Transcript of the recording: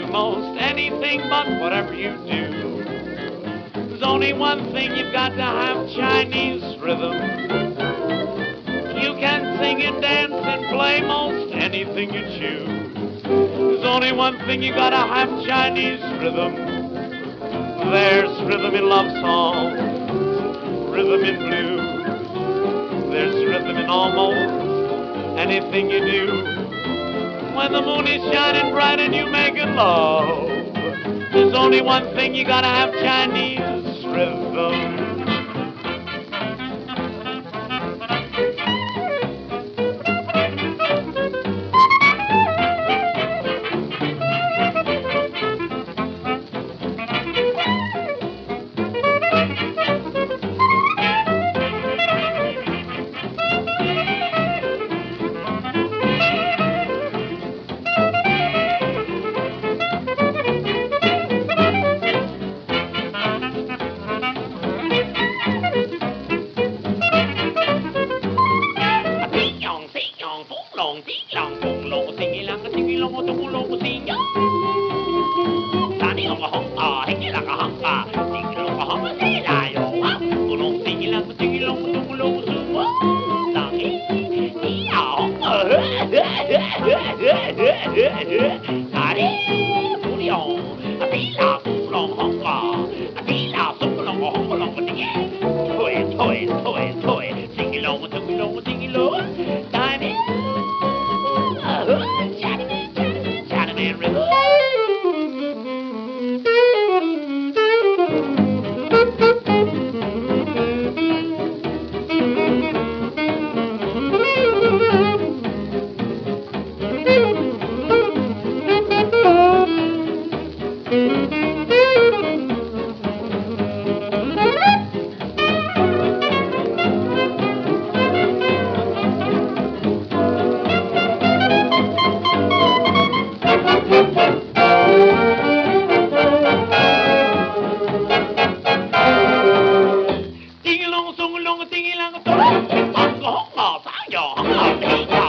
most anything but whatever you do. There's only one thing you've got to have, Chinese rhythm. You can sing and dance and play most anything you choose. There's only one thing you gotta have, Chinese rhythm. There's rhythm in love songs, rhythm in blues. There's rhythm in almost anything you do. When the moon is shining bright and you making love, there's only one thing you gotta have, Chinese rhythm. Ding along, song along, ding along, dong, dong, dong, dong, dong, dong, dong, dong,